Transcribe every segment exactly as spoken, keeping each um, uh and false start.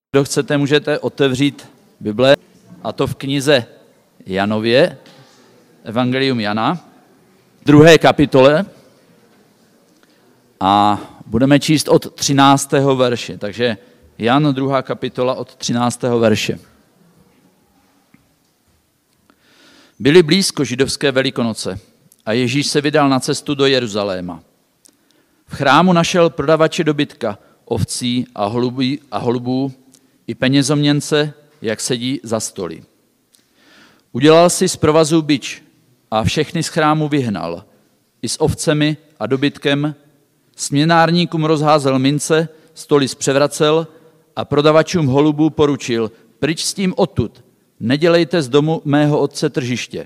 Kdo chcete, můžete otevřít Bible, a to v knize Janově, Evangelium Jana, druhé kapitole, a budeme číst od třináctého verše. Takže Jan, druhá kapitola od třináctého verše. Byly blízko židovské Velikonoce a Ježíš se vydal na cestu do Jeruzaléma. V chrámu našel prodavače dobytka, ovcí a holubů, a holubů i penězoměnce, jak sedí za stoly. Udělal si z provazů bič a všechny z chrámu vyhnal, i s ovcemi a dobytkem, směnárníkům rozházel mince, stoly zpřevracel a prodavačům holubů poručil: pryč s tím odtud, nedělejte z domu mého otce tržiště.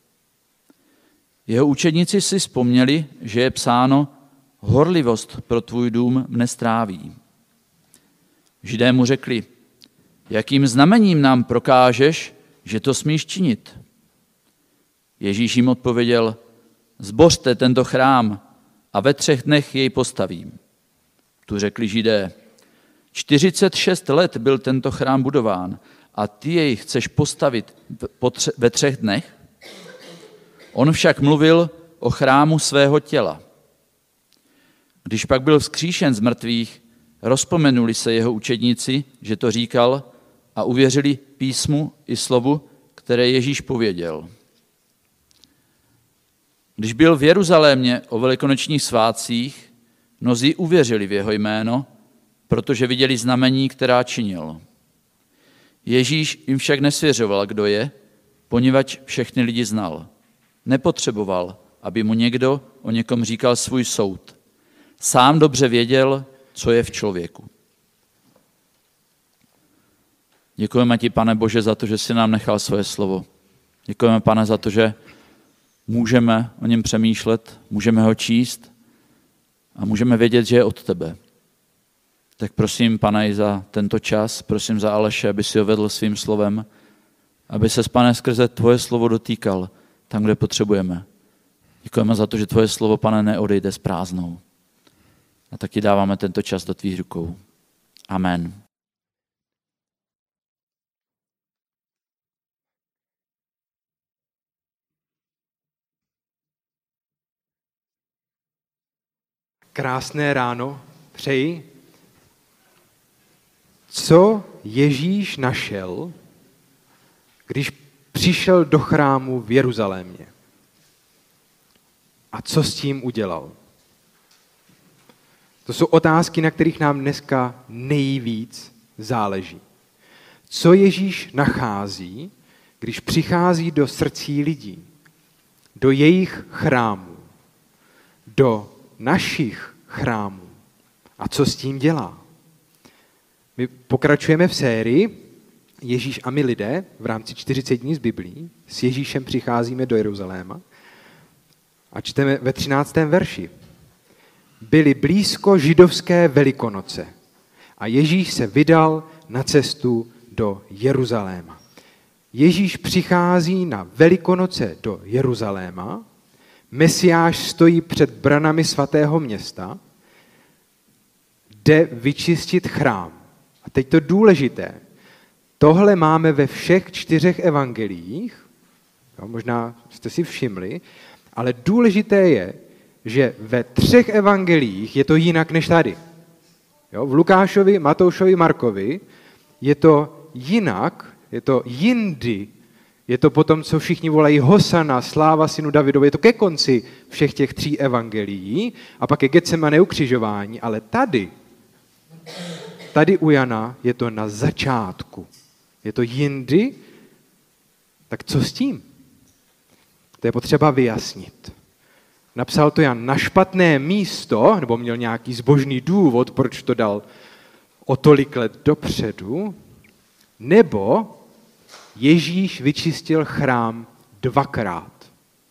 Jeho učedníci si vzpomněli, že je psáno: horlivost pro tvůj dům mne stráví. Židé mu řekli: jakým znamením nám prokážeš, že to smíš činit? Ježíš jim odpověděl: zbořte tento chrám a ve třech dnech jej postavím. Tu řekli Židé: čtyřicet šest let byl tento chrám budován a ty jej chceš postavit ve třech dnech? On však mluvil o chrámu svého těla. Když pak byl vzkříšen z mrtvých, rozpomenuli se jeho učedníci, že to říkal, a uvěřili písmu i slovu, které Ježíš pověděl. Když byl v Jeruzalémě o velikonočních svátcích, mnozí uvěřili v jeho jméno, protože viděli znamení, která činil. Ježíš jim však nesvěřoval, kdo je, poněvadž všechny lidi znal. Nepotřeboval, aby mu někdo o někom říkal svůj soud. Sám dobře věděl, co je v člověku. Děkujeme ti, Pane Bože, za to, že jsi nám nechal svoje slovo. Děkujeme, Pane, za to, že můžeme o něm přemýšlet, můžeme ho číst a můžeme vědět, že je od tebe. Tak prosím, Pane, i za tento čas, prosím za Aleše, aby si ho vedl svým slovem, aby ses, Pane, skrze tvoje slovo dotýkal tam, kde potřebujeme. Děkujeme za to, že tvoje slovo, Pane, neodejde s prázdnou. A tak ti dáváme tento čas do tvých rukou. Amen. Krásné ráno přeji. Co Ježíš našel, když přišel do chrámu v Jeruzalémě? A co s tím udělal? To jsou otázky, na kterých nám dneska nejvíc záleží. Co Ježíš nachází, když přichází do srdcí lidí, do jejich chrámů, do našich chrámů? A co s tím dělá? My pokračujeme v sérii Ježíš a my lidé v rámci čtyřicet dní z Biblí. S Ježíšem přicházíme do Jeruzaléma a čteme ve třináctém verši. Byly blízko židovské Velikonoce a Ježíš se vydal na cestu do Jeruzaléma. Ježíš přichází na Velikonoce do Jeruzaléma, Mesiáš stojí před branami svatého města, jde vyčistit chrám. A teď to důležité. Tohle máme ve všech čtyřech evangeliích, jo, možná jste si všimli, ale důležité je, že ve třech evangeliích je to jinak než tady. Jo, v Lukášovi, Matoušovi, Markovi je to jinak, je to jindy, je to potom, co všichni volají Hosana, sláva synu Davidovi, je to ke konci všech těch tří evangelií a pak je Getsemane ukřižování, ale tady, tady u Jana je to na začátku. Je to jindy, tak co s tím? To je potřeba vyjasnit. Napsal to Jan na špatné místo, nebo měl nějaký zbožný důvod, proč to dal o tolik let dopředu, nebo Ježíš vyčistil chrám dvakrát.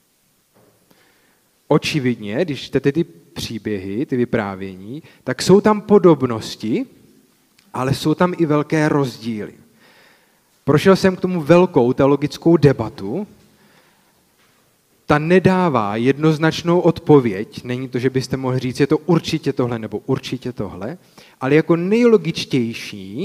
Očividně, když čtete ty příběhy, ty vyprávění, tak jsou tam podobnosti, ale jsou tam i velké rozdíly. Prošel jsem k tomu velkou teologickou debatu. Ta nedává jednoznačnou odpověď. Není to, že byste mohli říct, je to určitě tohle nebo určitě tohle, ale jako nejlogičtější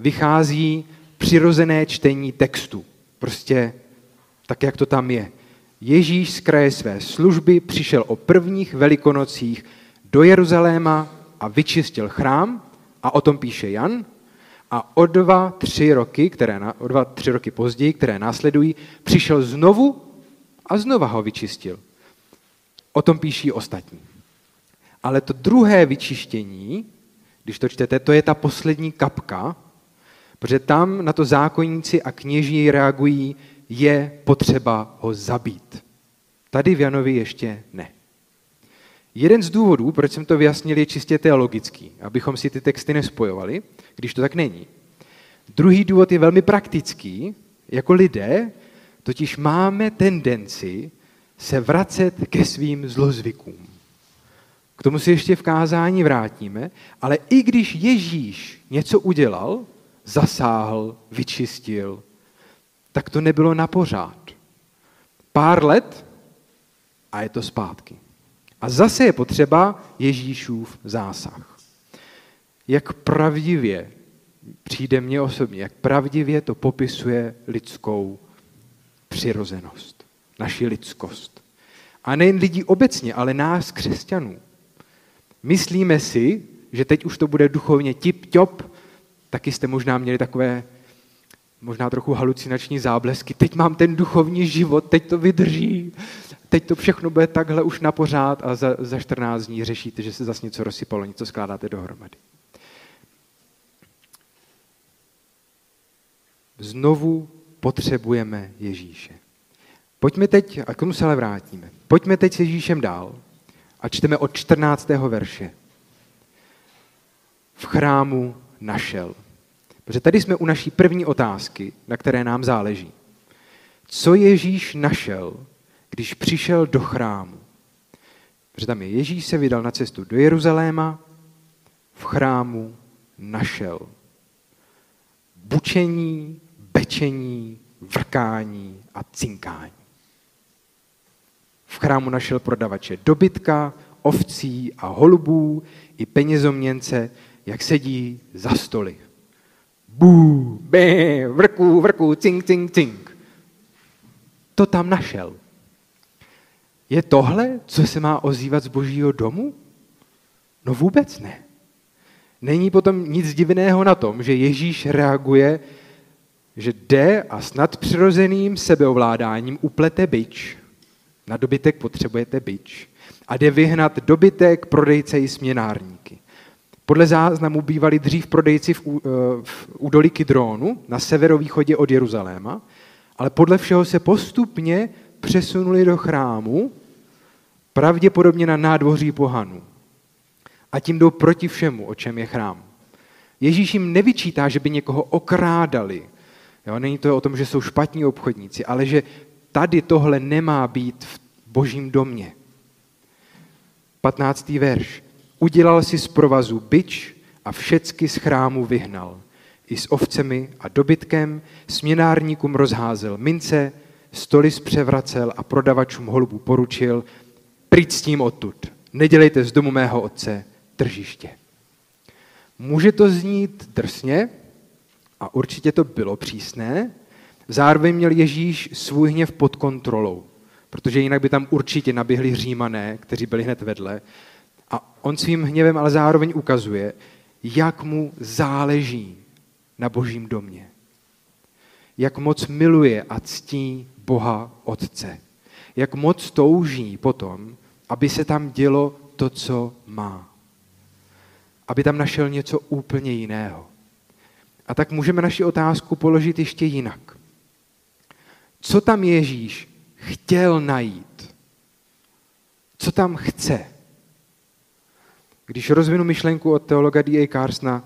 vychází přirozené čtení textu. Prostě tak, jak to tam je. Ježíš z kraje své služby přišel o prvních velikonocích do Jeruzaléma a vyčistil chrám, a o tom píše Jan, a o dva, tři roky, které, o dva, tři roky později, které následují, přišel znovu a znova ho vyčistil. O tom píší ostatní. Ale to druhé vyčištění, když to čtete, to je ta poslední kapka, protože tam na to zákonníci a kněží reagují, je potřeba ho zabít. Tady v Janovi ještě ne. Jeden z důvodů, proč jsem to vyjasnil, je čistě teologický, abychom si ty texty nespojovali, když to tak není. Druhý důvod je velmi praktický. Jako lidé totiž máme tendenci se vracet ke svým zlozvykům. K tomu si ještě v kázání vrátíme, ale i když Ježíš něco udělal, zasáhl, vyčistil, tak to nebylo na pořád. Pár let a je to zpátky. A zase je potřeba Ježíšův zásah. Jak pravdivě, přijde mně osobně, jak pravdivě to popisuje lidskou přirozenost, naši lidskost. A nejen lidí obecně, ale nás, křesťanů. Myslíme si, že teď už to bude duchovně tip-top, taky jste možná měli takové možná trochu halucinační záblesky. Teď mám ten duchovní život, teď to vydrží, teď to všechno bude takhle už na pořád a za, za čtrnáct dní řešíte, že se zase něco rozsypalo, něco skládáte dohromady. Znovu potřebujeme Ježíše. Pojďme teď, a k tomu se ale vrátíme, pojďme teď s Ježíšem dál a čteme od čtrnáctého verše. V chrámu našel. Protože tady jsme u naší první otázky, na které nám záleží. Co Ježíš našel, když přišel do chrámu? Protože tam je Ježíš se vydal na cestu do Jeruzaléma, v chrámu našel. Bučení, bečení, vrkání a cinkání. V chrámu našel prodavače dobytka, ovcí a holubů i penězoměnce, jak sedí za stoly. Bů, bé, vrku, vrku, cink, cink, cink. To tam našel. Je tohle, co se má ozývat z Božího domu? No vůbec ne. Není potom nic divného na tom, že Ježíš reaguje, že jde a s nadpřirozeným sebeovládáním uplete bič. Na dobytek potřebujete bič. A jde vyhnat dobytek, prodejce i směnárníky. Podle záznamu bývali dřív prodejci v, v údolí Kidrónu na severovýchodě od Jeruzaléma, ale podle všeho se postupně přesunuli do chrámu, pravděpodobně na nádvoří pohanů. A tím jdou proti všemu, o čem je chrám. Ježíš jim nevyčítá, že by někoho okrádali. Jo, není to o tom, že jsou špatní obchodníci, ale že tady tohle nemá být v Božím domě. patnáctý verš. Udělal si z provazu bič a všecky z chrámu vyhnal. I s ovcemi a dobytkem směnárníkům rozházel mince, stoly zpřevracel a prodavačům holubů poručil, pryč s tím odtud, nedělejte z domu mého otce tržiště. Může to znít drsně a určitě to bylo přísné, zároveň měl Ježíš svůj hněv pod kontrolou, protože jinak by tam určitě naběhli Římané, kteří byli hned vedle. A on svým hněvem ale zároveň ukazuje, jak mu záleží na Božím domě. Jak moc miluje a ctí Boha Otce. Jak moc touží potom, aby se tam dělo to, co má. Aby tam našel něco úplně jiného. A tak můžeme naši otázku položit ještě jinak. Co tam Ježíš chtěl najít? Co tam chce? Když rozvinu myšlenku od teologa D A Carsona,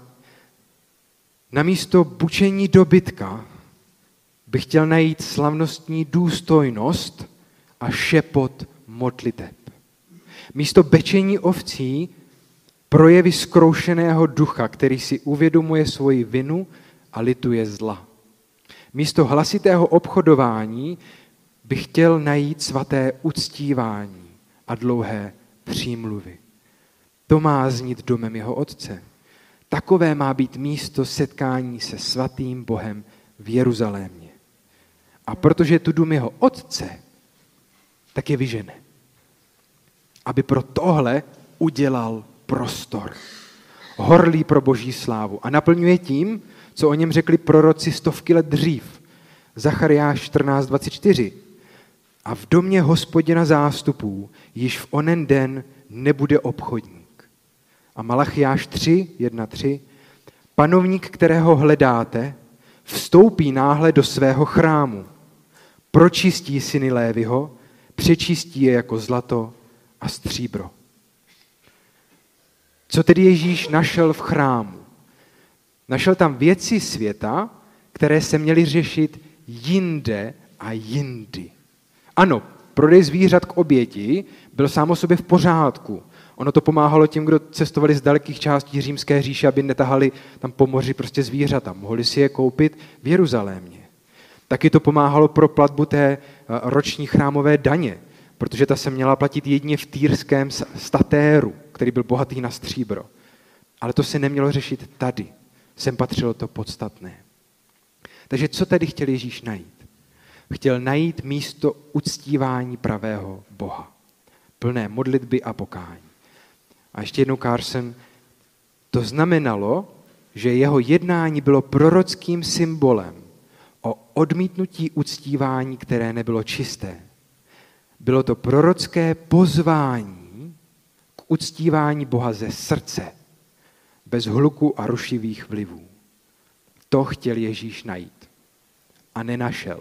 namísto bučení dobytka bych chtěl najít slavnostní důstojnost a šepot modliteb. Místo bečení ovcí projevy zkroušeného ducha, který si uvědomuje svoji vinu a lituje zla. Místo hlasitého obchodování bych chtěl najít svaté uctívání a dlouhé přímluvy. To má znít domem jeho otce. takové má být místo setkání se svatým Bohem v Jeruzalémě. A protože tu dům jeho otce, tak je vyžene. Aby pro tohle udělal prostor. Horlí pro boží slávu. A naplňuje tím, co o něm řekli proroci stovky let dřív. Zachariáš čtrnáct dvacet čtyři. A v domě Hospodina zástupů již v onen den nebude obchodník. A Malachiáš tři jedna tři. Panovník, kterého hledáte, vstoupí náhle do svého chrámu. Pročistí syny Léviho, přečistí je jako zlato a stříbro. Co tedy Ježíš našel v chrámu? Našel tam věci světa, které se měly řešit jinde a jindy. Ano, prodej zvířat k oběti byl sám o sobě v pořádku. Ono to pomáhalo těm, kdo cestovali z dalekých částí římské říše, aby netahali tam po moři prostě zvířata. Mohli si je koupit v Jeruzalémě. Taky to pomáhalo pro platbu té roční chrámové daně, protože ta se měla platit jedině v týrském statéru, který byl bohatý na stříbro. Ale to se nemělo řešit tady. Sem patřilo to podstatné. Takže co tady chtěl Ježíš najít? Chtěl najít místo uctívání pravého Boha. Plné modlitby a pokání. A ještě jednou Carson, to znamenalo, že jeho jednání bylo prorockým symbolem o odmítnutí uctívání, které nebylo čisté. Bylo to prorocké pozvání k uctívání Boha ze srdce, bez hluku a rušivých vlivů. To chtěl Ježíš najít a nenašel.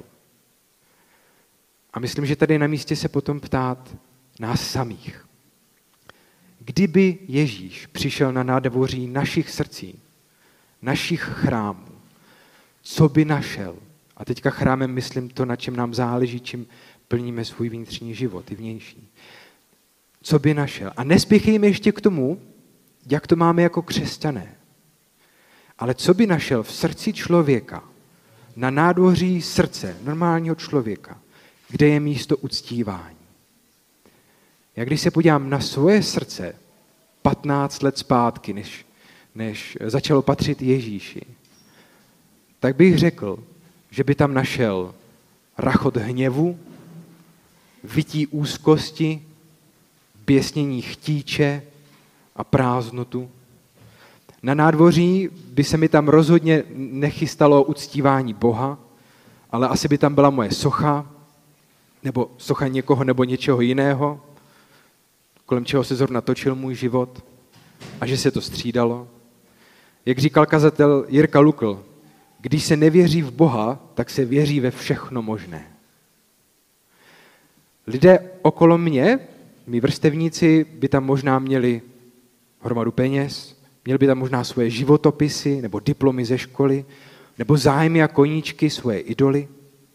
A myslím, že tady je na místě se potom ptát nás samých. Kdyby Ježíš přišel na nádvoří našich srdcí, našich chrámů, co by našel? A teďka chrámem myslím to, na čem nám záleží, čím plníme svůj vnitřní život, i vnější. Co by našel? A nespěchejme ještě k tomu, jak to máme jako křesťané. Ale co by našel v srdci člověka, na nádvoří srdce normálního člověka, kde je místo uctívání? Já když se podívám na svoje srdce patnáct let zpátky, než, než začalo patřit Ježíši, tak bych řekl, že by tam našel rachot hněvu, vytí úzkosti, běsnění chtíče a prázdnotu. Na nádvoří by se mi tam rozhodně nechystalo uctívání Boha, ale asi by tam byla moje socha, nebo socha někoho nebo něčeho jiného, kolem čeho se zrovna točil můj život a že se to střídalo. Jak říkal kazatel Jirka Lukl, když se nevěří v Boha, tak se věří ve všechno možné. Lidé okolo mě, mí vrstevníci, by tam možná měli hromadu peněz, měli by tam možná svoje životopisy nebo diplomy ze školy, nebo zájmy a koníčky, svoje idoly.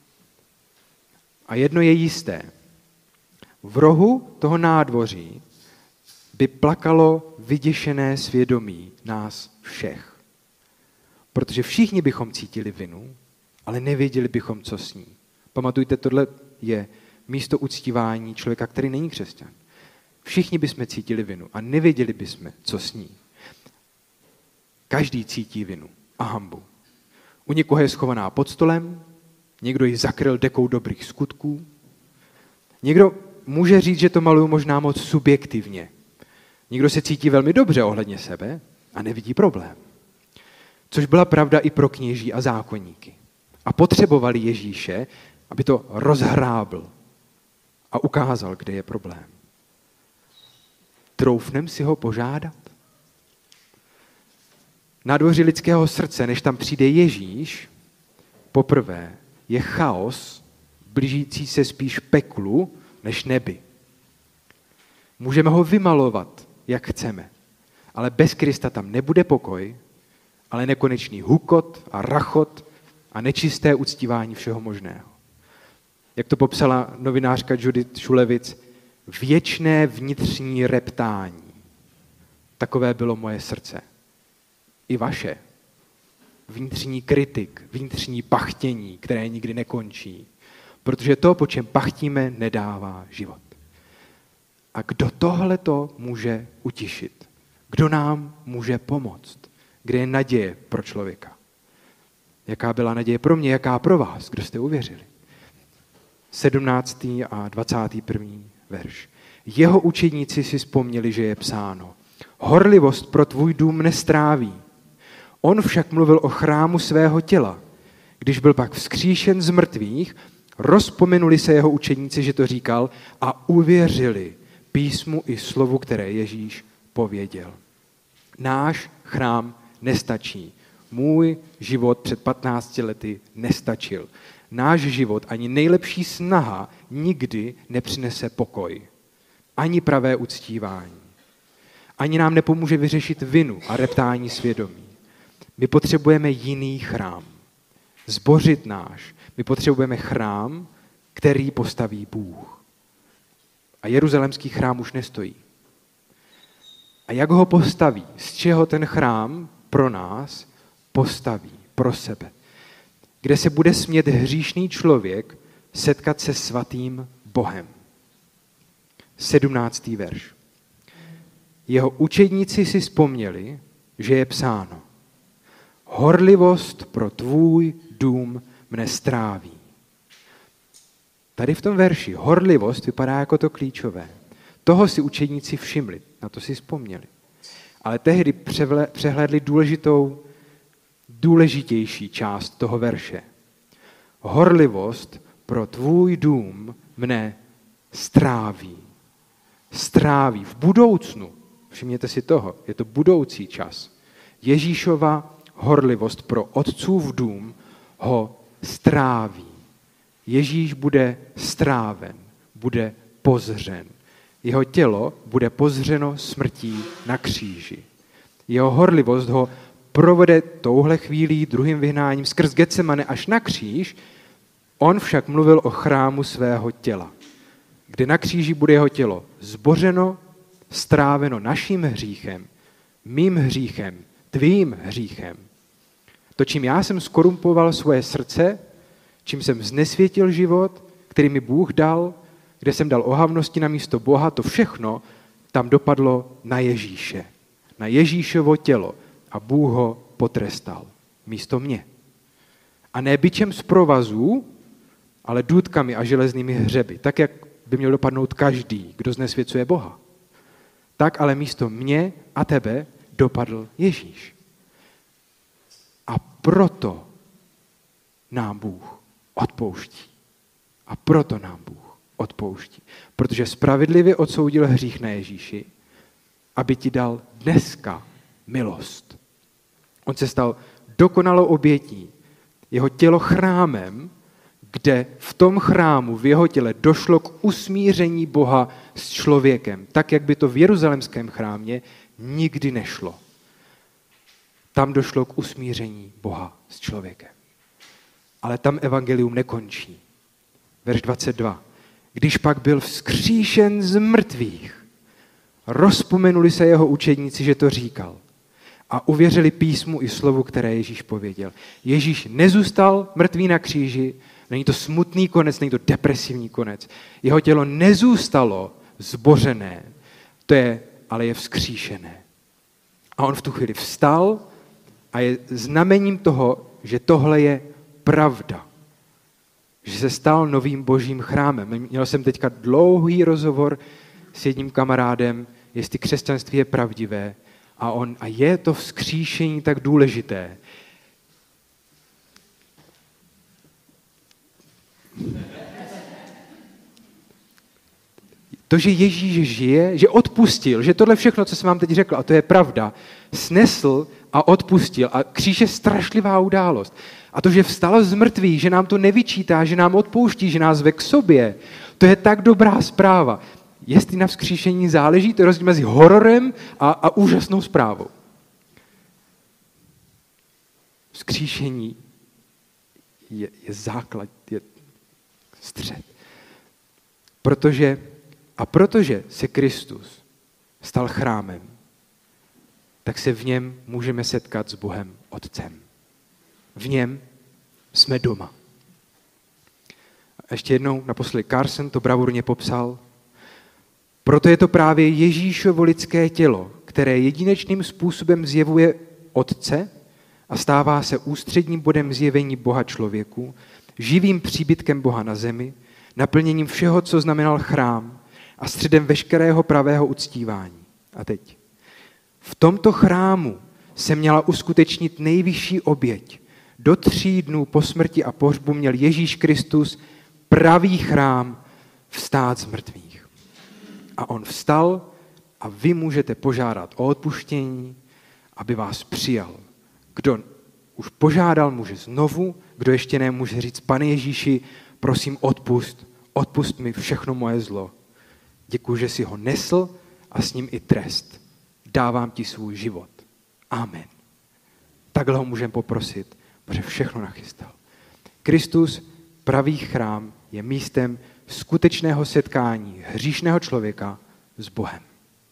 A jedno je jisté. V rohu toho nádvoří by plakalo vyděšené svědomí nás všech. Protože všichni bychom cítili vinu, ale nevěděli bychom, co s ní. Pamatujte, tohle je místo uctívání člověka, který není křesťan. Všichni bychom cítili vinu a nevěděli bychom, co s ní. Každý cítí vinu a hanbu. U někoho je schovaná pod stolem, někdo ji zakryl dekou dobrých skutků. Někdo může říct, že to maluju možná moc subjektivně. Někdo se cítí velmi dobře ohledně sebe a nevidí problém. Což byla pravda i pro kněží a zákonníky. A potřebovali Ježíše, aby to rozhrábl a ukázal, kde je problém. Troufnem si ho požádat? Na dvoři lidského srdce, než tam přijde Ježíš, poprvé je chaos, blížící se spíš peklu, než nebi. Můžeme ho vymalovat, jak chceme, ale bez Krista tam nebude pokoj, ale nekonečný hukot a rachot a nečisté uctívání všeho možného. Jak to popsala novinářka Judith Šulevic, věčné vnitřní reptání. Takové bylo moje srdce. I vaše. Vnitřní kritik, vnitřní pachtění, které nikdy nekončí. Protože to, po čem pachtíme, nedává život. A kdo tohleto může utišit? Kdo nám může pomoct? kde je naděje pro člověka. Jaká byla naděje pro mě, jaká pro vás, kdo jste uvěřili. sedmnáctý a dvacátý první verš. Jeho učedníci si vzpomněli, že je psáno: horlivost pro tvůj dům nestráví. On však mluvil o chrámu svého těla. Když byl pak vzkříšen z mrtvých, rozpomenuli se jeho učedníci, že to říkal, a uvěřili písmu i slovu, které Ježíš pověděl. Náš chrám nestačí. Můj život před patnácti lety nestačil. Náš život ani nejlepší snaha nikdy nepřinese pokoj. Ani pravé uctívání. Ani nám nepomůže vyřešit vinu a reptání svědomí. My potřebujeme jiný chrám. Zbořit náš. My potřebujeme chrám, který postaví Bůh. A jeruzalémský chrám už nestojí. A jak ho postaví? Z čeho ten chrám pro nás postaví? Pro sebe. Kde se bude smět hříšný člověk setkat se svatým Bohem. sedmnáctý verš. Jeho učedníci si vzpomněli, že je psáno: horlivost pro tvůj dům mne stráví. Tady v tom verši horlivost vypadá jako to klíčové. Toho si učedníci všimli, na to si vzpomněli. Ale tehdy přehlédli důležitou, důležitější část toho verše. Horlivost pro tvůj dům mne stráví. Stráví v budoucnu. Všimněte si toho, je to budoucí čas. Ježíšova horlivost pro otcův dům ho stráví. Ježíš bude stráven, bude pozřen. Jeho tělo bude pozřeno smrtí na kříži. Jeho horlivost ho provede touhle chvílí druhým vyhnáním skrz Getsemane až na kříž. On však mluvil o chrámu svého těla, kde na kříži bude jeho tělo zbořeno, stráveno naším hříchem, mým hříchem, tvým hříchem. To, čím já jsem skorumpoval svoje srdce, čím jsem znesvětil život, který mi Bůh dal, kde jsem dal ohavnosti na místo Boha, to všechno tam dopadlo na Ježíše, na Ježíšovo tělo a Bůh ho potrestal místo mě. A ne bičem z provazů, ale důtkami a železnými hřeby, tak jak by měl dopadnout každý, kdo znesvěcuje Boha. Tak ale místo mě a tebe dopadl Ježíš. A proto nám Bůh odpouští. A proto nám Bůh odpouští. Protože spravedlivě odsoudil hřích na Ježíši, aby ti dal dneska milost. On se stal dokonalou obětí. Jeho tělo chrámem, kde v tom chrámu, v jeho těle došlo k usmíření Boha s člověkem, tak, jak by to v jeruzalémském chrámě nikdy nešlo. Tam došlo k usmíření Boha s člověkem. Ale tam evangelium nekončí. Verš dvacet dva. Když pak byl vzkříšen z mrtvých, rozpomenuli se jeho učedníci, že to říkal. A uvěřili písmu i slovu, které Ježíš pověděl. Ježíš nezůstal mrtvý na kříži, není to smutný konec, není to depresivní konec. Jeho tělo nezůstalo zbořené, to je, ale je vzkříšené. A on v tu chvíli vstal a je znamením toho, že tohle je pravda. Že se stal novým božím chrámem. Měl jsem teďka dlouhý rozhovor s jedním kamarádem, jestli křesťanství je pravdivé. A, on, a je to vzkříšení tak důležité. To, že Ježíš žije, že odpustil, že tohle všechno, co jsem vám teď řekl, a to je pravda, snesl a odpustil. A kříž je strašlivá událost. A to, že vstal z mrtvých, že nám to nevyčítá, že nám odpouští, že nás ve k sobě, to je tak dobrá zpráva. Jestli na vzkříšení záleží, to je rozdíl mezi hororem a, a úžasnou zprávou. Vzkříšení je, je základ, je střed. Protože, a protože se Kristus stal chrámem, tak se v něm můžeme setkat s Bohem Otcem. V něm jsme doma. A ještě jednou, naposledy Carson to bravurně popsal. Proto je to právě Ježíšovo lidské tělo, které jedinečným způsobem zjevuje Otce a stává se ústředním bodem zjevení Boha člověku, živým příbytkem Boha na zemi, naplněním všeho, co znamenal chrám a středem veškerého pravého uctívání. A teď. V tomto chrámu se měla uskutečnit nejvyšší oběť. Do tří dnů po smrti a pohřbu měl Ježíš Kristus, pravý chrám, vstát z mrtvých. A on vstal a vy můžete požádat o odpuštění, aby vás přijal. Kdo už požádal, může znovu, kdo ještě ne, může říct, Pane Ježíši, prosím odpust, odpust mi všechno moje zlo. Děkuji, že jsi ho nesl a s ním i trest. Dávám ti svůj život. Amen. Takhle ho můžeme poprosit, protože všechno nachystal. Kristus, pravý chrám, je místem skutečného setkání hříšného člověka s Bohem.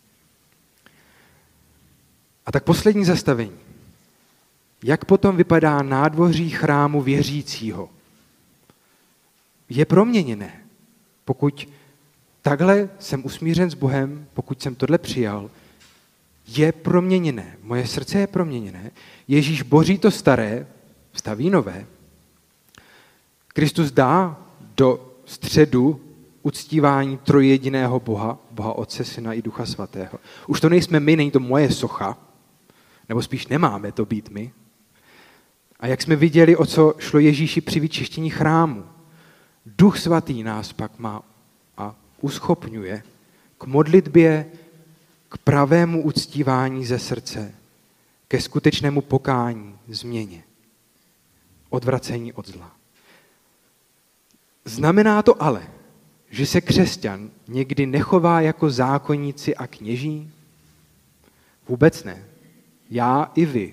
A tak poslední zastavení. Jak potom vypadá nádvoří chrámu věřícího? Je proměněné. Pokud takhle jsem usmířen s Bohem, pokud jsem tohle přijal, je proměněné. Moje srdce je proměněné. Ježíš boří to staré, staví nové. Kristus dá do středu uctívání trojjediného Boha, Boha Otce, Syna i Ducha Svatého. Už to nejsme my, není to moje socha, nebo spíš nemáme to být my. A jak jsme viděli, o co šlo Ježíši při vyčištění chrámu, Duch Svatý nás pak má a uschopňuje k modlitbě, k pravému uctívání ze srdce, ke skutečnému pokání, změně, odvracení od zla. Znamená to ale, že se křesťan někdy nechová jako zákonníci a kněží? Vůbec ne. Já i vy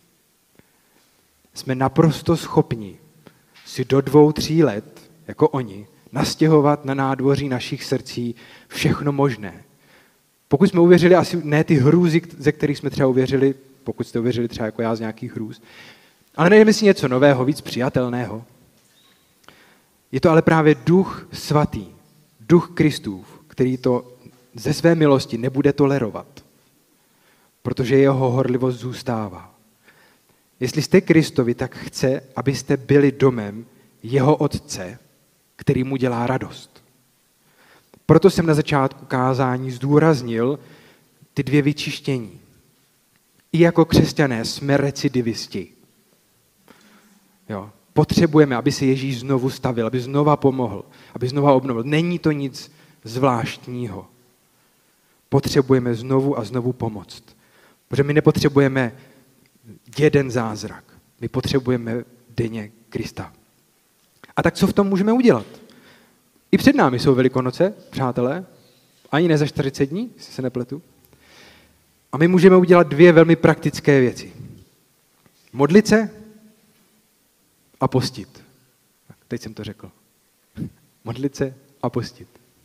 jsme naprosto schopni si do dvou, tří let, jako oni, nastěhovat na nádvoří našich srdcí všechno možné. Pokud jsme uvěřili asi ne ty hrůzy, ze kterých jsme třeba uvěřili, pokud jste uvěřili třeba jako já z nějakých hrůz, ale najdeme si něco nového, víc přijatelného. Je to ale právě Duch Svatý, Duch Kristův, který to ze své milosti nebude tolerovat, protože jeho horlivost zůstává. Jestli jste Kristovi, tak chce, abyste byli domem jeho Otce, který mu dělá radost. Proto jsem na začátku kázání zdůraznil ty dvě vyčištění. I jako křesťané jsme recidivisti. Jo. Potřebujeme, aby se Ježíš znovu stavil, aby znova pomohl, aby znova obnovil. Není to nic zvláštního. Potřebujeme znovu a znovu pomoct. Protože my nepotřebujeme jeden zázrak. My potřebujeme denně Krista. A tak co v tom můžeme udělat? I před námi jsou Velikonoce, přátelé, ani ne za čtyřicet dní, jestli se nepletu. A my můžeme udělat dvě velmi praktické věci. Modlit se a postit. Tak, teď jsem to řekl. Modlit se a postit.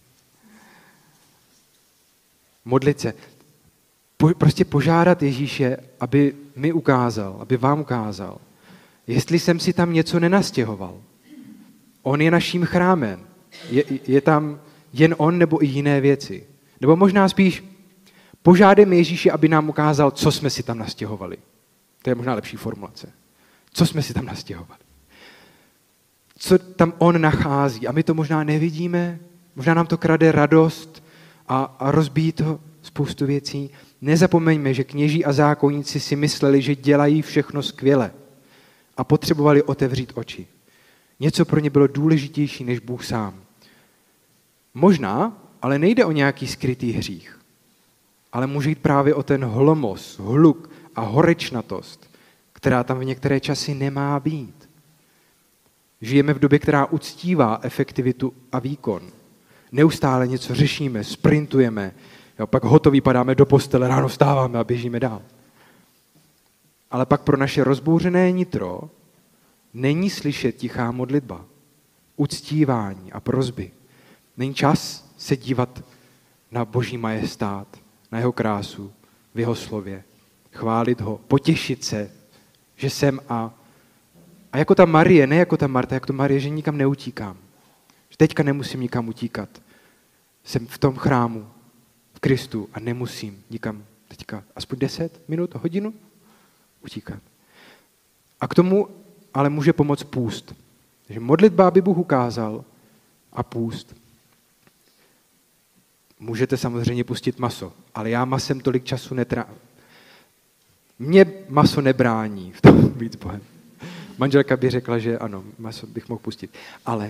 Modlit se. Po, prostě požádat Ježíše, aby mi ukázal, aby vám ukázal, jestli jsem si tam něco nenastěhoval. On je naším chrámem. Je, je tam jen on nebo i jiné věci. Nebo možná spíš požádejme Ježíše, aby nám ukázal, co jsme si tam nastěhovali. To je možná lepší formulace. Co jsme si tam nastěhovali. Co tam on nachází. A my to možná nevidíme, možná nám to krade radost a, a rozbíjí to spoustu věcí. Nezapomeňme, že kněží a zákonníci si mysleli, že dělají všechno skvěle a potřebovali otevřít oči. Něco pro ně bylo důležitější než Bůh sám. Možná, ale nejde o nějaký skrytý hřích, ale může jít právě o ten hlomos, hluk a horečnatost, která tam v některé časy nemá být. Žijeme v době, která uctívá efektivitu a výkon. Neustále něco řešíme, sprintujeme, jo, pak hotový padáme do postele, ráno vstáváme a běžíme dál. Ale pak pro naše rozbouřené nitro není slyšet tichá modlitba, uctívání a prosby. Není čas se dívat na Boží majestát, na jeho krásu, v jeho slově, chválit ho, potěšit se, že jsem a, a jako ta Marie, ne jako ta Marta, jako ta Marie, že nikam neutíkám. Že teďka nemusím nikam utíkat. Jsem v tom chrámu, v Kristu a nemusím nikam teďka aspoň deset minut, hodinu utíkat. A k tomu ale může pomoct půst. Takže modlitba, aby Bůh ukázal, a půst. Můžete samozřejmě pustit maso, ale já masem tolik času netrávím. Mně maso nebrání v tom být s Bohem. Manželka by řekla, že ano, maso bych mohl pustit. Ale,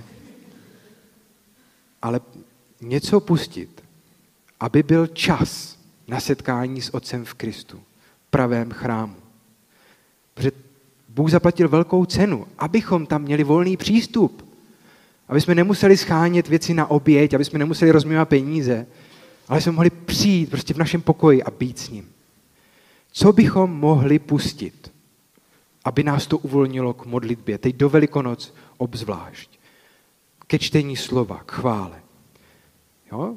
ale něco pustit, aby byl čas na setkání s Otcem v Kristu, v pravém chrámu. Protože Bůh zaplatil velkou cenu, abychom tam měli volný přístup. Aby jsme nemuseli schánět věci na oběť, aby jsme nemuseli rozmívat peníze, ale jsme mohli přijít prostě v našem pokoji a být s ním. Co bychom mohli pustit, aby nás to uvolnilo k modlitbě, teď do Velikonoc obzvlášť, ke čtení slova, k chvále. Jo?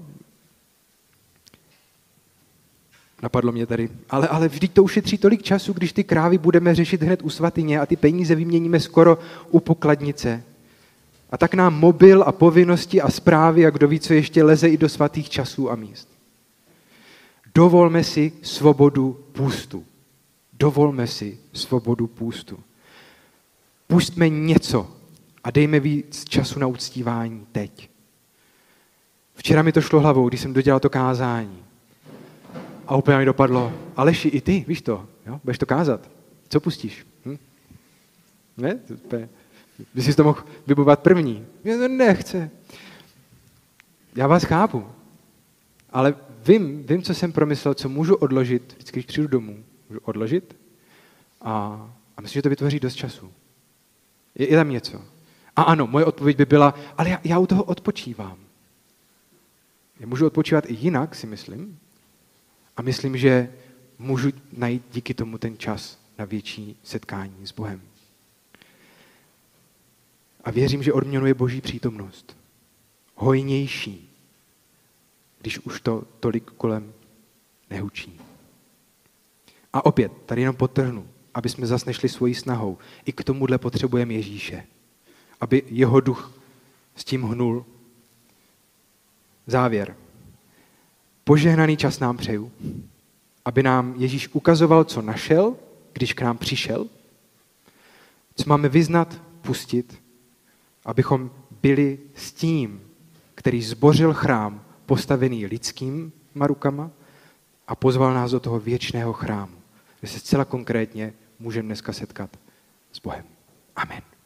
Napadlo mě tady, ale, ale vždyť to ušetří tolik času, když ty krávy budeme řešit hned u svatyně a ty peníze vyměníme skoro u pokladnice. A tak nám mobil a povinnosti a zprávy a kdo ví, co ještě leze i do svatých časů a míst. Dovolme si svobodu půstu. Dovolme si svobodu půstu. Pustme něco a dejme víc času na uctívání teď. Včera mi to šlo hlavou, když jsem dodělal to kázání. A úplně mi dopadlo, Aleši, i ty, víš to, jo? Budeš to kázat. Co pustíš? Hm? Ne? By jsi to mohl vybovat první. Mě to nechce. Já vás chápu. Ale vím, vím, co jsem promyslel, co můžu odložit, vždycky, když přijdu domů, můžu odložit a, a myslím, že to vytvoří dost času. Je, je tam něco. A ano, moje odpověď by byla, ale já, já u toho odpočívám. Já můžu odpočívat i jinak, si myslím. A myslím, že můžu najít díky tomu ten čas na větší setkání s Bohem. A věřím, že odměnou je Boží přítomnost. Hojnější, když už to tolik kolem nehučí. A opět, tady jenom podtrhnu, aby jsme zas nešli svojí snahou. I k tomuhle potřebujeme Ježíše. Aby jeho duch s tím hnul. Závěr. Požehnaný čas nám přeju, aby nám Ježíš ukazoval, co našel, když k nám přišel, co máme vyznat, pustit, abychom byli s tím, který zbořil chrám, postavený lidskýma rukama a pozval nás do toho věčného chrámu, kde se zcela konkrétně můžeme dneska setkat s Bohem. Amen.